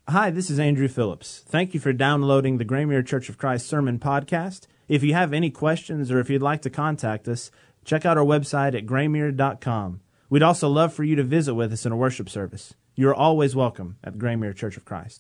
Hi, this is Andrew Phillips. Thank you for downloading the Graymere Church of Christ Sermon Podcast. If you have any questions or if you'd like to contact us, check out our website at graymere.com. We'd also love for you to visit with us in a worship service. You are always welcome at Graymere Church of Christ.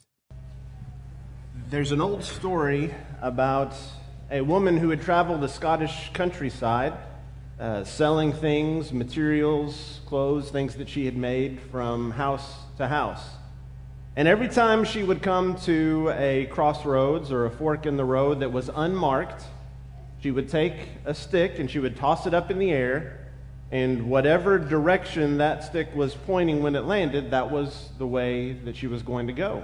There's an old story about a woman who had traveled the Scottish countryside, selling things, materials, clothes, things that she had made from house to house. And every time she would come to a crossroads or a fork in the road that was unmarked, she would take a stick and she would toss it up in the air, and whatever direction that stick was pointing when it landed, that was the way that she was going to go.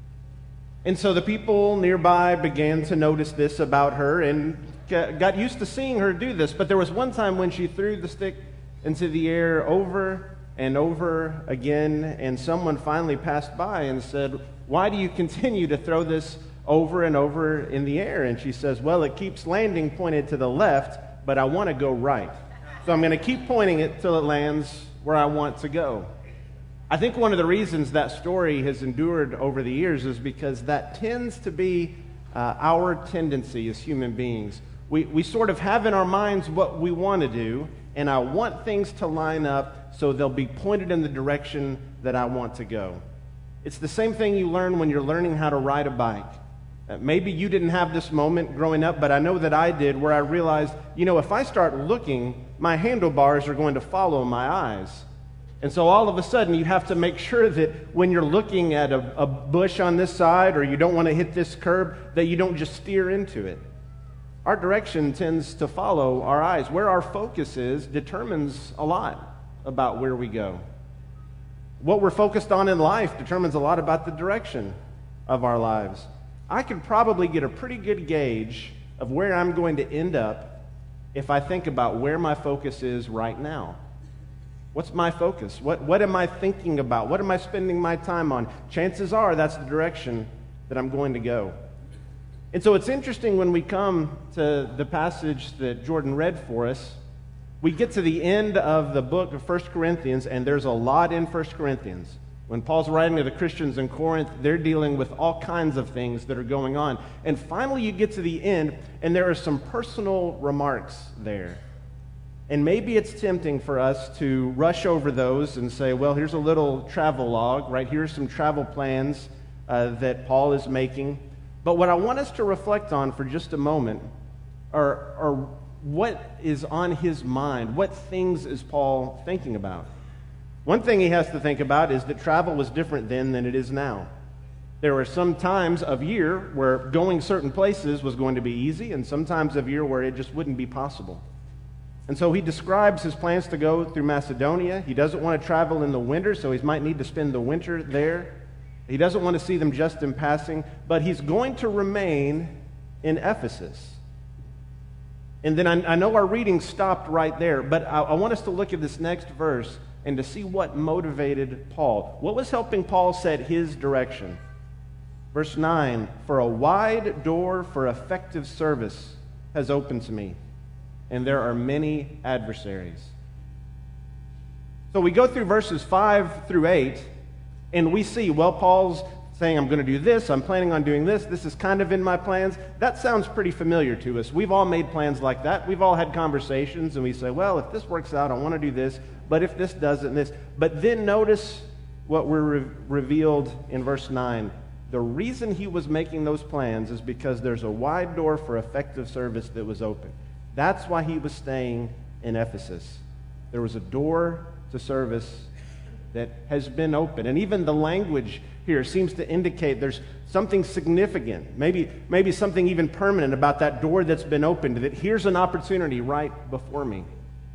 And so the people nearby began to notice this about her and got used to seeing her do this. But there was one time when she threw the stick into the air over and over again, and someone finally passed by and said, "Why do you continue to throw this over and over in the air?" And she says, "Well, it keeps landing pointed to the left, but I want to go right. So I'm going to keep pointing it till it lands where I want to go." I think one of the reasons that story has endured over the years is because that tends to be our tendency as human beings. We sort of have in our minds what we want to do, and I want things to line up so they'll be pointed in the direction that I want to go. It's the same thing you learn when you're learning how to ride a bike. Maybe you didn't have this moment growing up, but I know that I did, where I realized, if I start looking, my handlebars are going to follow my eyes. And so all of a sudden, you have to make sure that when you're looking at a bush on this side, or you don't want to hit this curb, that you don't just steer into it. Our direction tends to follow our eyes. Where our focus is determines a lot about where we go. What we're focused on in life determines a lot about the direction of our lives. I could probably get a pretty good gauge of where I'm going to end up if I think about where my focus is right now. What's my focus? What am I thinking about? What am I spending my time on? Chances are that's the direction that I'm going to go. And so it's interesting when we come to the passage that Jordan read for us, we get to the end of the book of 1 Corinthians, and there's a lot in 1 Corinthians. When Paul's writing to the Christians in Corinth, they're dealing with all kinds of things that are going on. And finally you get to the end, and there are some personal remarks there. And maybe it's tempting for us to rush over those and say, well, here's a little travel log, right? Here's some travel plans that Paul is making. But what I want us to reflect on for just a moment are what is on his mind. What things is Paul thinking about? One thing he has to think about is that travel was different then than it is now. There were some times of year where going certain places was going to be easy, and some times of year where it just wouldn't be possible. And so he describes his plans to go through Macedonia. He doesn't want to travel in the winter, so he might need to spend the winter there. He doesn't want to see them just in passing, but he's going to remain in Ephesus. And then I know our reading stopped right there, but I want us to look at this next verse and to see what motivated Paul. What was helping Paul set his direction? Verse 9, "For a wide door for effective service has opened to me, and there are many adversaries." So we go through verses 5 through 8, and we see, well, Paul's saying, I'm going to do this, I'm planning on doing this, this is kind of in my plans. That sounds pretty familiar to us. We've all made plans like that. We've all had conversations, and we say, well, if this works out, I want to do this, but if this doesn't, this. But then notice what we're revealed in verse 9. The reason he was making those plans is because there's a wide door for effective service that was open. That's why he was staying in Ephesus. There was a door to service that has been open. And even the language here seems to indicate there's something significant, maybe something even permanent about that door that's been opened, that here's an opportunity right before me.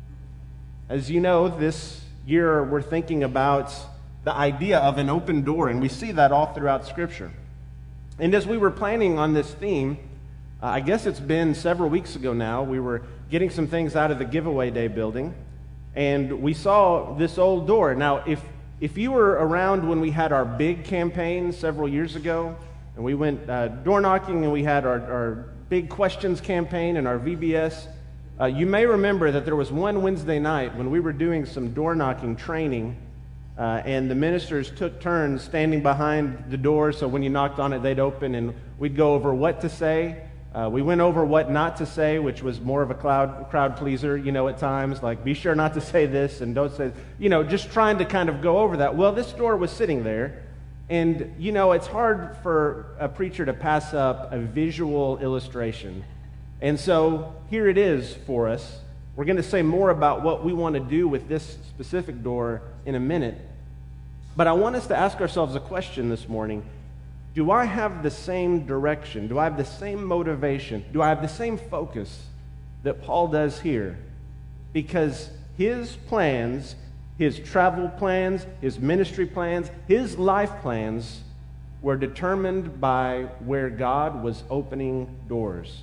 As you know, this year we're thinking about the idea of an open door, and we see that all throughout Scripture. And as we were planning on this theme, I guess it's been several weeks ago now, we were getting some things out of the giveaway day building, and we saw this old door. Now, if you were around when we had our big campaign several years ago, and we went door knocking, and we had our big questions campaign and our VBS, you may remember that there was one Wednesday night when we were doing some door knocking training, and the ministers took turns standing behind the door, so when you knocked on it, they'd open, and we'd go over what to say. We went over what not to say, which was more of a crowd pleaser, at times, like be sure not to say this and don't say, just trying to kind of go over that. Well, this door was sitting there, and, it's hard for a preacher to pass up a visual illustration. And so here it is for us. We're going to say more about what we want to do with this specific door in a minute. But I want us to ask ourselves a question this morning. Do I have the same direction? Do I have the same motivation? Do I have the same focus that Paul does here? Because his plans, his travel plans, his ministry plans, his life plans were determined by where God was opening doors.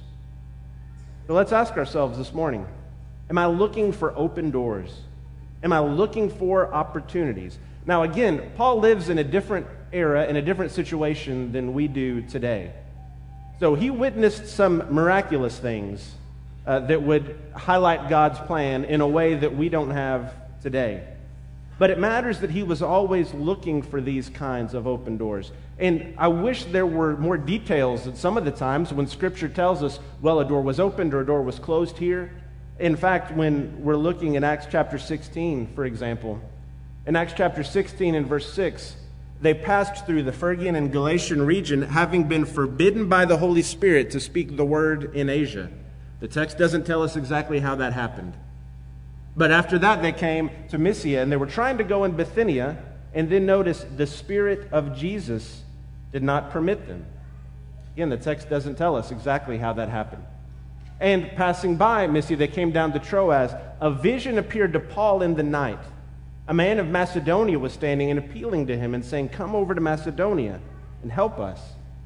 So let's ask ourselves this morning, am I looking for open doors? Am I looking for opportunities? Now again, Paul lives in a different era, in a different situation than we do today. So he witnessed some miraculous things that would highlight God's plan in a way that we don't have today. But it matters that he was always looking for these kinds of open doors. And I wish there were more details at some of the times when Scripture tells us, well, a door was opened or a door was closed here. In fact, when we're looking in Acts chapter 16, for example, in Acts chapter 16 and verse 6, they passed through the Phrygian and Galatian region, having been forbidden by the Holy Spirit to speak the word in Asia. The text doesn't tell us exactly how that happened. But after that, they came to Mysia, and they were trying to go in Bithynia, and then notice the Spirit of Jesus did not permit them. Again, the text doesn't tell us exactly how that happened. And passing by Mysia, they came down to Troas. A vision appeared to Paul in the night. A man of Macedonia was standing and appealing to him and saying, "Come over to Macedonia and help us."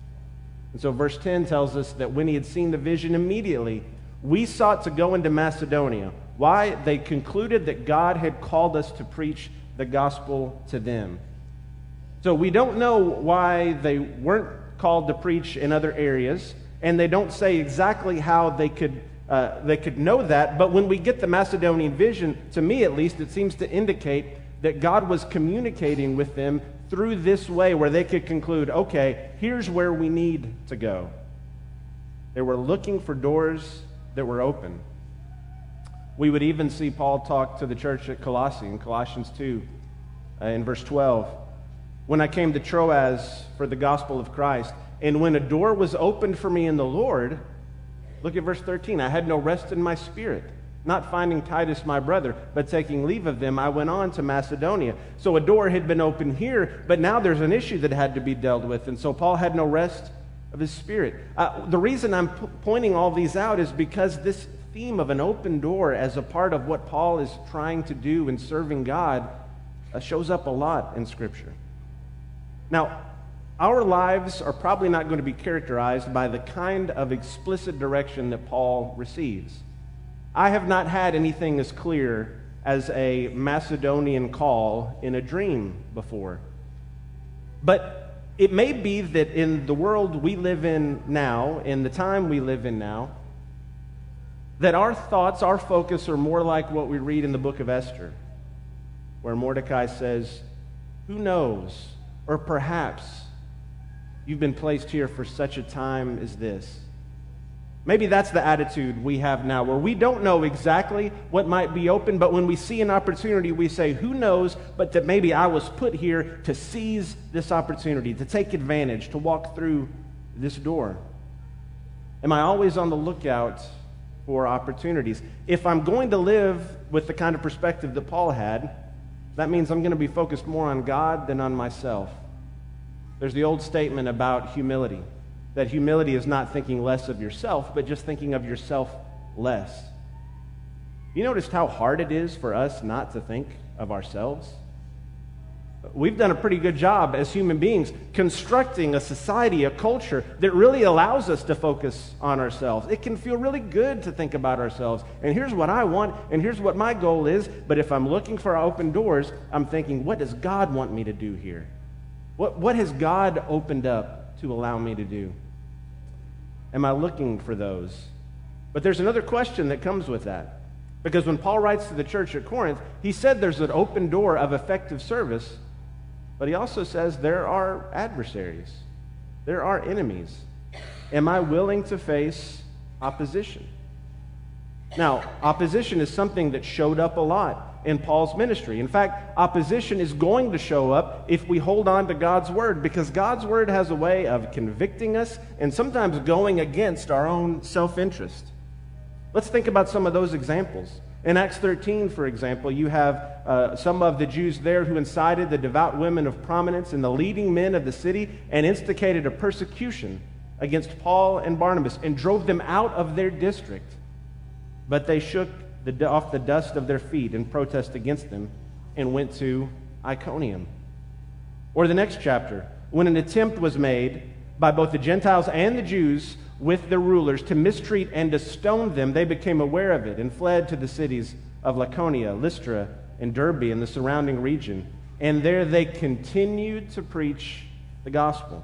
And so verse 10 tells us that when he had seen the vision, immediately we sought to go into Macedonia. Why? They concluded that God had called us to preach the gospel to them. So we don't know why they weren't called to preach in other areas, and they don't say exactly how they could know that. But when we get the Macedonian vision, to me at least, it seems to indicate that God was communicating with them through this way where they could conclude, okay, here's where we need to go. They were looking for doors that were open. We would even see Paul talk to the church at Colossae in Colossians 2 in verse 12. When I came to Troas for the gospel of Christ, and when a door was opened for me in the Lord, look at verse 13, I had no rest in my spirit, not finding Titus my brother, but taking leave of them, I went on to Macedonia. So a door had been opened here, but now there's an issue that had to be dealt with, and so Paul had no rest of his spirit. The reason I'm pointing all these out is because this theme of an open door as a part of what Paul is trying to do in serving God shows up a lot in Scripture. Now, our lives are probably not going to be characterized by the kind of explicit direction that Paul receives. I have not had anything as clear as a Macedonian call in a dream before. But it may be that in the world we live in now, in the time we live in now, that our thoughts, our focus are more like what we read in the book of Esther, where Mordecai says, who knows, or perhaps you've been placed here for such a time as this. Maybe that's the attitude we have now, where we don't know exactly what might be open, but when we see an opportunity, we say, who knows, but that maybe I was put here to seize this opportunity, to take advantage, to walk through this door. Am I always on the lookout for opportunities? If I'm going to live with the kind of perspective that Paul had, that means I'm going to be focused more on God than on myself. There's the old statement about humility, that humility is not thinking less of yourself, but just thinking of yourself less. You noticed how hard it is for us not to think of ourselves? We've done a pretty good job as human beings constructing a society, a culture that really allows us to focus on ourselves. It can feel really good to think about ourselves. And here's what I want, and here's what my goal is. But if I'm looking for open doors, I'm thinking, what does God want me to do here? What has God opened up to allow me to do? Am I looking for those? But there's another question that comes with that. Because when Paul writes to the church at Corinth, he said there's an open door of effective service, but he also says there are adversaries. There are enemies. Am I willing to face opposition? Now, opposition is something that showed up a lot in Paul's ministry. In fact, opposition is going to show up if we hold on to God's word, because God's word has a way of convicting us and sometimes going against our own self-interest. Let's think about some of those examples. In Acts 13, for example, you have some of the Jews there who incited the devout women of prominence and the leading men of the city and instigated a persecution against Paul and Barnabas and drove them out of their district. But they shook off the dust of their feet in protest against them and went to Iconium. Or the next chapter, when an attempt was made by both the Gentiles and the Jews with their rulers to mistreat and to stone them, they became aware of it and fled to the cities of Laconia, Lystra, and Derbe and the surrounding region. And there they continued to preach the gospel.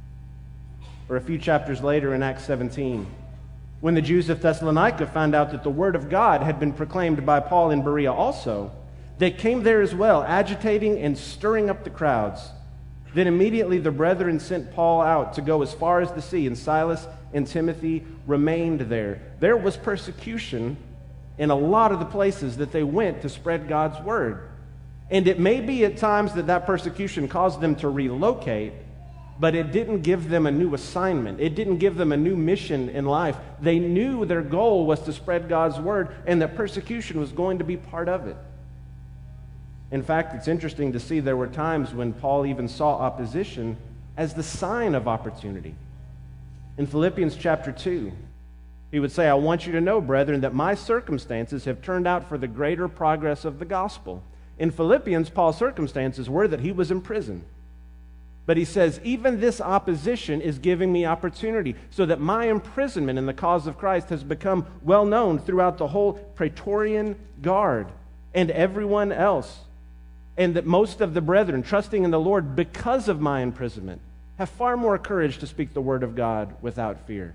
Or a few chapters later in Acts 17, when the Jews of Thessalonica found out that the word of God had been proclaimed by Paul in Berea also, they came there as well, agitating and stirring up the crowds. Then immediately the brethren sent Paul out to go as far as the sea, and Silas and Timothy remained there. There was persecution in a lot of the places that they went to spread God's word. And it may be at times that persecution caused them to relocate, but it didn't give them a new assignment. It didn't give them a new mission in life. They knew their goal was to spread God's word, and that persecution was going to be part of it. In fact, it's interesting to see there were times when Paul even saw opposition as the sign of opportunity. In Philippians chapter 2, he would say, I want you to know, brethren, that my circumstances have turned out for the greater progress of the gospel. In Philippians, Paul's circumstances were that he was in prison. But he says, even this opposition is giving me opportunity, so that my imprisonment in the cause of Christ has become well known throughout the whole Praetorian Guard and everyone else. And that most of the brethren, trusting in the Lord because of my imprisonment, have far more courage to speak the word of God without fear.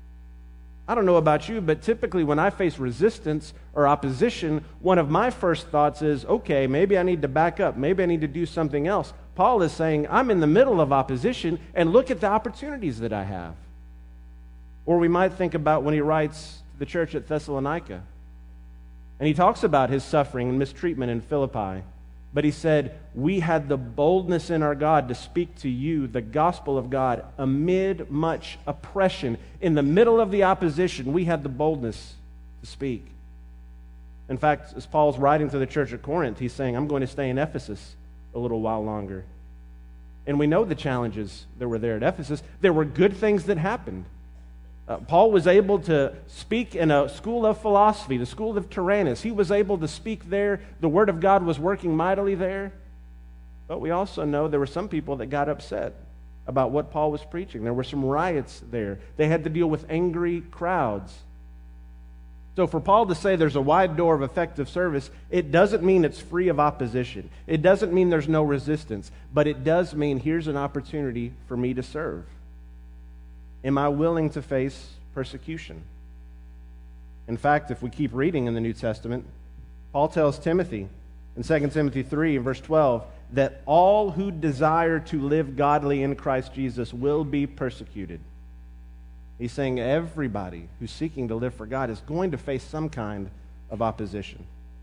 I don't know about you, but typically when I face resistance or opposition, one of my first thoughts is, okay, maybe I need to back up. Maybe I need to do something else. Paul is saying, I'm in the middle of opposition, and look at the opportunities that I have. Or we might think about when he writes to the church at Thessalonica, and he talks about his suffering and mistreatment in Philippi. But he said, we had the boldness in our God to speak to you the gospel of God amid much oppression. In the middle of the opposition, we had the boldness to speak. In fact, as Paul's writing to the church at Corinth, he's saying, I'm going to stay in Ephesus a little while longer. And we know the challenges that were there at Ephesus. There were good things that happened. Paul was able to speak in a school of philosophy, the school of Tyrannus. He was able to speak there. The word of God was working mightily there. But we also know there were some people that got upset about what Paul was preaching. There were some riots there. They had to deal with angry crowds. So for Paul to say there's a wide door of effective service, it doesn't mean it's free of opposition. It doesn't mean there's no resistance. But it does mean here's an opportunity for me to serve. Am I willing to face persecution? In fact, if we keep reading in the New Testament, Paul tells Timothy in 2 Timothy 3, verse 12, that all who desire to live godly in Christ Jesus will be persecuted. He's saying everybody who's seeking to live for God is going to face some kind of opposition.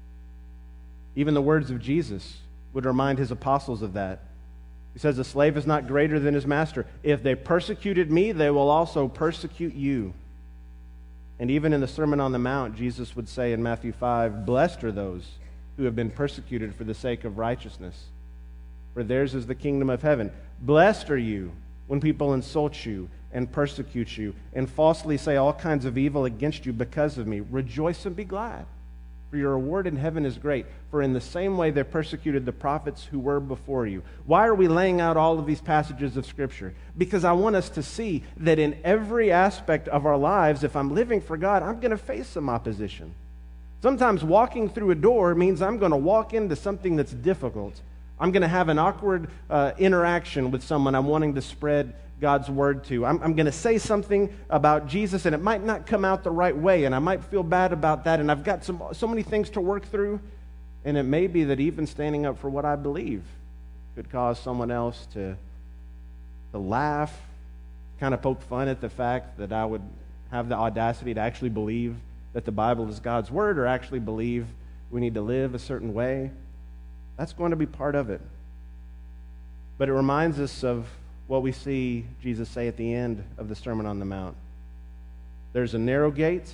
Even the words of Jesus would remind his apostles of that. He says, a slave is not greater than his master. If they persecuted me, they will also persecute you. And even in the Sermon on the Mount, Jesus would say in Matthew 5, blessed are those who have been persecuted for the sake of righteousness, for theirs is the kingdom of heaven. Blessed are you when people insult you and persecute you and falsely say all kinds of evil against you because of me. Rejoice and be glad, for your reward in heaven is great. For in the same way they persecuted the prophets who were before you. Why are we laying out all of these passages of Scripture? Because I want us to see that in every aspect of our lives, if I'm living for God, I'm going to face some opposition. Sometimes walking through a door means I'm going to walk into something that's difficult. I'm going to have an awkward interaction with someone I'm wanting to spread God's word to. I'm going to say something about Jesus, and it might not come out the right way, and I might feel bad about that, and I've got so many things to work through, and it may be that even standing up for what I believe could cause someone else to laugh, kind of poke fun at the fact that I would have the audacity to actually believe that the Bible is God's word, or actually believe we need to live a certain way. That's going to be part of it. But it reminds us of what we see Jesus say at the end of the Sermon on the Mount. There's a narrow gate,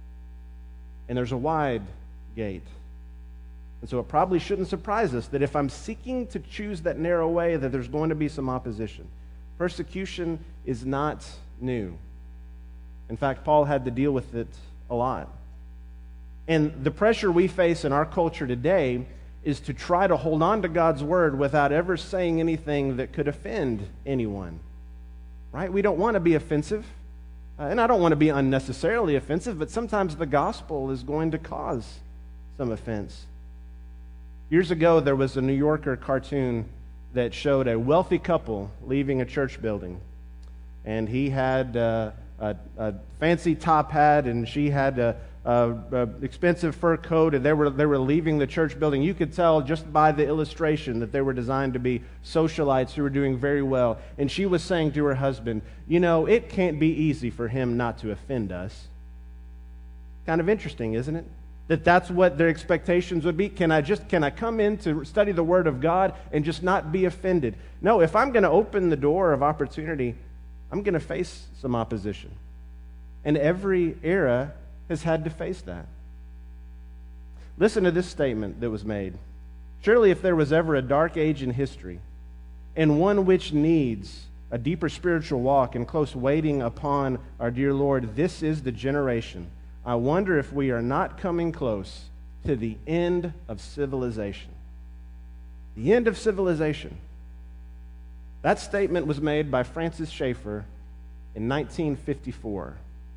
and there's a wide gate. And so it probably shouldn't surprise us that if I'm seeking to choose that narrow way, that there's going to be some opposition. Persecution is not new. In fact, Paul had to deal with it a lot. And the pressure we face in our culture today is to try to hold on to God's word without ever saying anything that could offend anyone. Right? We don't want to be offensive. And I don't want to be unnecessarily offensive, but sometimes the gospel is going to cause some offense. Years ago, there was a New Yorker cartoon that showed a wealthy couple leaving a church building. And he had a fancy top hat, and she had a expensive fur coat, and they were leaving the church building. You could tell just by the illustration that they were designed to be socialites who were doing very well. And she was saying to her husband, you know, it can't be easy for him not to offend us. Kind of interesting, isn't it? That's what their expectations would be. Can I come in to study the Word of God and just not be offended? No, if I'm going to open the door of opportunity, I'm going to face some opposition. And every era has had to face that. Listen to this statement that was made. Surely if there was ever a dark age in history, and one which needs a deeper spiritual walk and close waiting upon our dear Lord, this is the generation. I wonder if we are not coming close to the end of civilization. The end of civilization. That statement was made by Francis Schaeffer in 1954.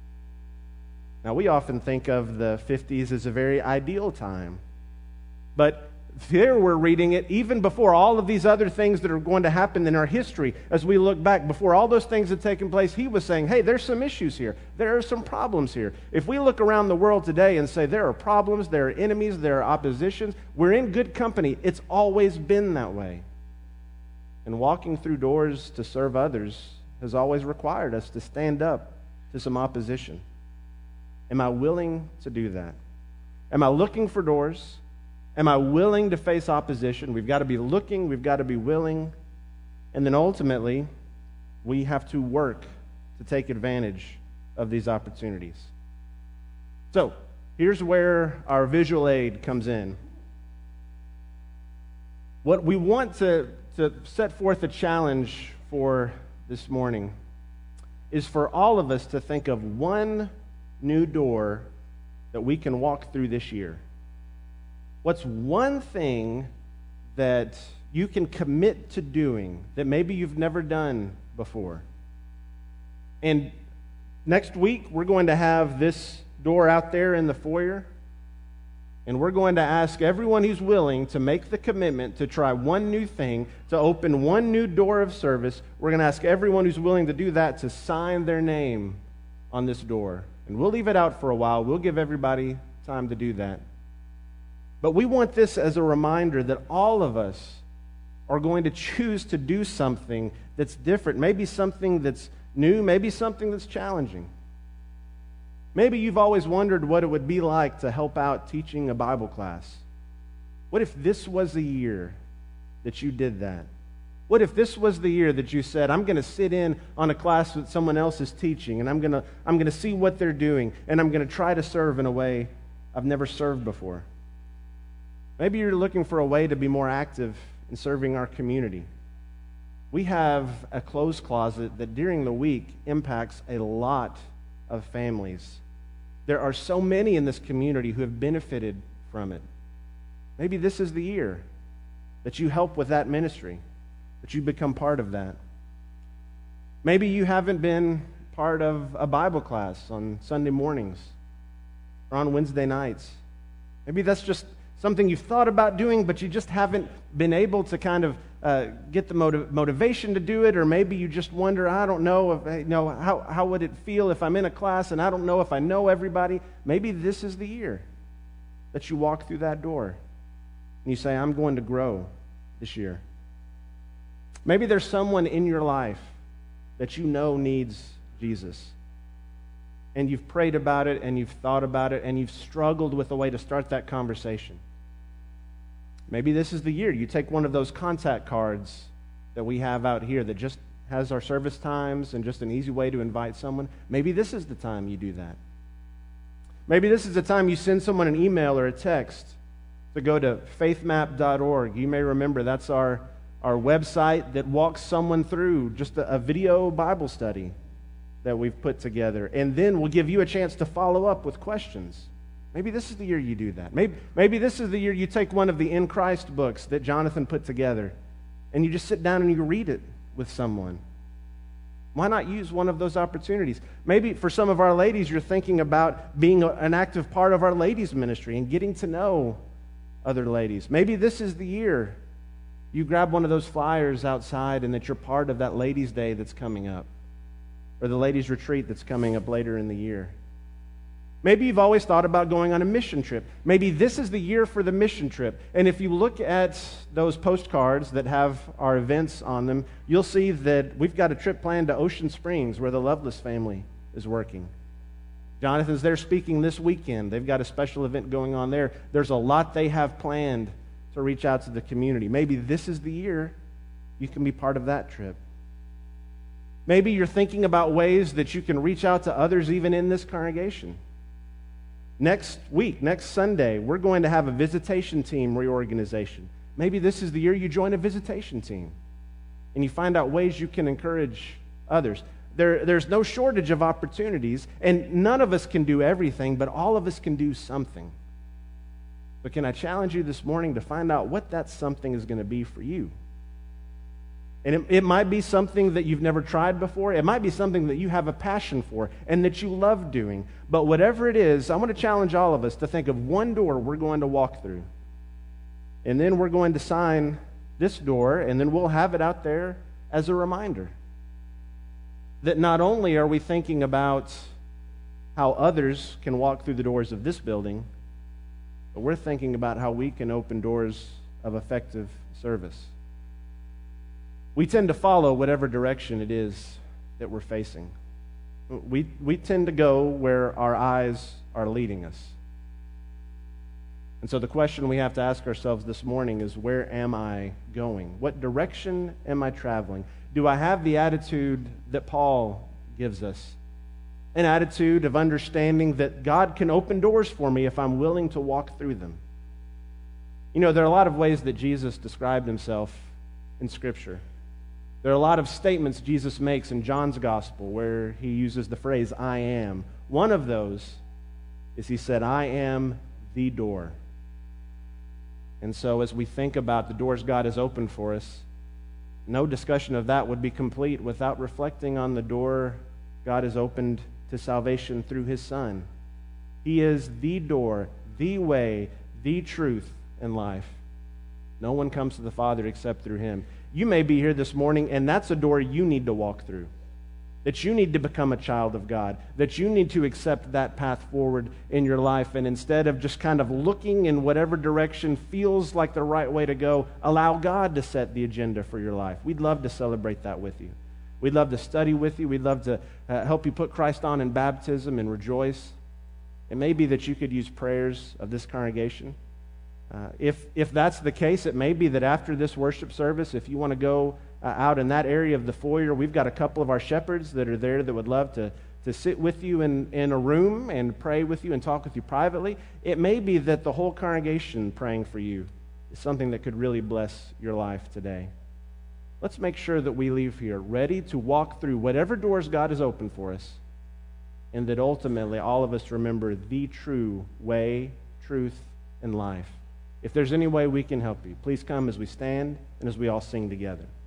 Now, we often think of the 50s as a very ideal time. But there we're reading it even before all of these other things that are going to happen in our history. As we look back, before all those things had taken place, he was saying, hey, there's some issues here. There are some problems here. If we look around the world today and say there are problems, there are enemies, there are oppositions, we're in good company. It's always been that way. And walking through doors to serve others has always required us to stand up to some opposition. Am I willing to do that? Am I looking for doors? Am I willing to face opposition? We've got to be looking, we've got to be willing. And then ultimately, we have to work to take advantage of these opportunities. So, here's where our visual aid comes in. What we want to set forth a challenge for this morning is for all of us to think of one new door that we can walk through this year. What's one thing that you can commit to doing that maybe you've never done before? And next week, we're going to have this door out there in the foyer, and we're going to ask everyone who's willing to make the commitment to try one new thing, to open one new door of service. We're going to ask everyone who's willing to do that to sign their name on this door. And we'll leave it out for a while. We'll give everybody time to do that. But we want this as a reminder that all of us are going to choose to do something that's different. Maybe something that's new, maybe something that's challenging. Maybe you've always wondered what it would be like to help out teaching a Bible class. What if this was the year that you did that? What if this was the year that you said, I'm going to sit in on a class that someone else is teaching, and I'm going to see what they're doing, and I'm going to try to serve in a way I've never served before? Maybe you're looking for a way to be more active in serving our community. We have a clothes closet that during the week impacts a lot of families. There are so many in this community who have benefited from it. Maybe this is the year that you help with that ministry, that you become part of that. Maybe you haven't been part of a Bible class on Sunday mornings or on Wednesday nights. Maybe that's just something you've thought about doing, but you just haven't been able to kind of get the motivation to do it, or maybe you just wonder, I don't know, how would it feel if I'm in a class and I don't know if I know everybody. Maybe this is the year that you walk through that door and you say, I'm going to grow this year. Maybe there's someone in your life that you know needs Jesus, and you've prayed about it and you've thought about it and you've struggled with a way to start that conversation. Maybe this is the year you take one of those contact cards that we have out here that just has our service times and just an easy way to invite someone. Maybe this is the time you do that. Maybe this is the time you send someone an email or a text to go to faithmap.org. You may remember that's our website that walks someone through just a video Bible study that we've put together. And then we'll give you a chance to follow up with questions. Maybe this is the year you do that. Maybe this is the year you take one of the In Christ books that Jonathan put together and you just sit down and you read it with someone. Why not use one of those opportunities? Maybe for some of our ladies, you're thinking about being an active part of our ladies' ministry and getting to know other ladies. Maybe this is the year you grab one of those flyers outside and that you're part of that ladies' day that's coming up, or the ladies' retreat that's coming up later in the year. Maybe you've always thought about going on a mission trip. Maybe this is the year for the mission trip. And if you look at those postcards that have our events on them, you'll see that we've got a trip planned to Ocean Springs where the Loveless family is working. Jonathan's there speaking this weekend. They've got a special event going on there. There's a lot they have planned to reach out to the community. Maybe this is the year you can be part of that trip. Maybe you're thinking about ways that you can reach out to others even in this congregation. Next week, next Sunday, we're going to have a visitation team reorganization. Maybe this is the year you join a visitation team and you find out ways you can encourage others. There's no shortage of opportunities, and none of us can do everything, but all of us can do something. But can I challenge you this morning to find out what that something is going to be for you? And it might be something that you've never tried before. It might be something that you have a passion for and that you love doing. But whatever it is, I want to challenge all of us to think of one door we're going to walk through. And then we're going to sign this door, and then we'll have it out there as a reminder that not only are we thinking about how others can walk through the doors of this building, but we're thinking about how we can open doors of effective service. We tend to follow whatever direction it is that we're facing. We tend to go where our eyes are leading us. And so the question we have to ask ourselves this morning is, where am I going? What direction am I traveling? Do I have the attitude that Paul gives us? An attitude of understanding that God can open doors for me if I'm willing to walk through them. You know, there are a lot of ways that Jesus described himself in Scripture. There are a lot of statements Jesus makes in John's Gospel where he uses the phrase, I am. One of those is he said, I am the door. And so as we think about the doors God has opened for us, no discussion of that would be complete without reflecting on the door God has opened to salvation through his Son. He is the door, the way, the truth, and life. No one comes to the Father except through him. You may be here this morning, and that's a door you need to walk through. That you need to become a child of God. That you need to accept that path forward in your life. And instead of just kind of looking in whatever direction feels like the right way to go, allow God to set the agenda for your life. We'd love to celebrate that with you. We'd love to study with you. We'd love to help you put Christ on in baptism and rejoice. It may be that you could use prayers of this congregation. If that's the case, it may be that after this worship service, if you want to go out in that area of the foyer, we've got a couple of our shepherds that are there that would love to sit with you in a room and pray with you and talk with you privately. It may be that the whole congregation praying for you is something that could really bless your life today. Let's make sure that we leave here ready to walk through whatever doors God has opened for us, and that ultimately all of us remember the true way, truth, and life. If there's any way we can help you, please come as we stand and as we all sing together.